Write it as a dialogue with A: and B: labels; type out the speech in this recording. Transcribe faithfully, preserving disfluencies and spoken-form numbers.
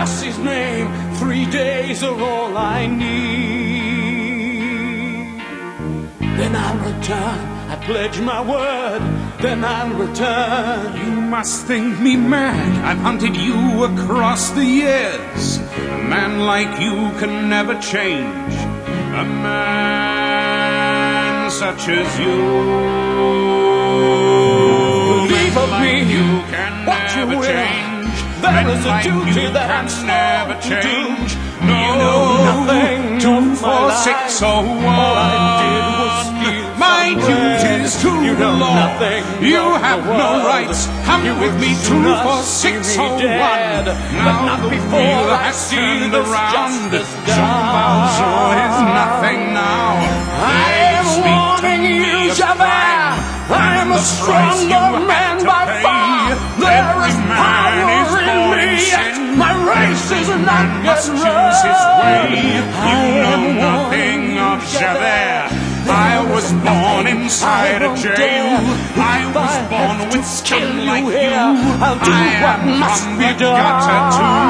A: Lasse's name, three days are all I need. Then I'll return, I pledge my word, then I'll return.
B: You must think me mad, I've hunted you across the years. A man like you can never change, a man such as you.
A: Believe of me,
B: you can
A: what you
B: never
A: will.
B: change.
A: There is
B: like
A: a duty
B: you
A: that I'm
B: can never
A: sworn to do.
B: change.
A: No,
B: You know
A: nothing
B: two,
A: of my
B: four,
A: life.
B: six, oh,
A: All I did
B: one.
A: was steal
B: My
A: some
B: duty's
A: bread.
B: to
A: You
B: the
A: know
B: law.
A: nothing
B: You
A: of
B: have
A: the
B: no
A: world.
B: rights. Come
A: You
B: with me,
A: would
B: two,
A: not
B: four,
A: see
B: six,
A: me
B: oh, one.
A: dead. But
B: Now
A: not
B: the
A: before
B: wheel
A: I
B: has
A: see
B: turned
A: this
B: around.
A: justice
B: Jean
A: done.
B: Valjean is nothing now.
A: I am
B: Speak to
A: warning
B: me
A: you,
B: of
A: Javert.
B: crime.
A: I am a
B: The price you
A: stronger
B: have
A: man
B: to
A: by
B: pay.
A: far. There
B: Every
A: is
B: man
A: power
B: is
A: in
B: born
A: me,
B: in
A: yet
B: sin.
A: my race is
B: Every
A: not
B: man must
A: yet
B: choose his way.
A: run.
B: You
A: I
B: know
A: am
B: nothing
A: warning
B: of
A: you,
B: Javert.
A: There
B: I
A: is
B: was born
A: nothing
B: inside
A: I
B: a
A: won't
B: jail.
A: dare.
B: I
A: If
B: was
A: I
B: born
A: have
B: with
A: to
B: skin
A: kill you
B: like
A: here,
B: you.
A: I'll do
B: I
A: what
B: am
A: must
B: from
A: be
B: the gutter to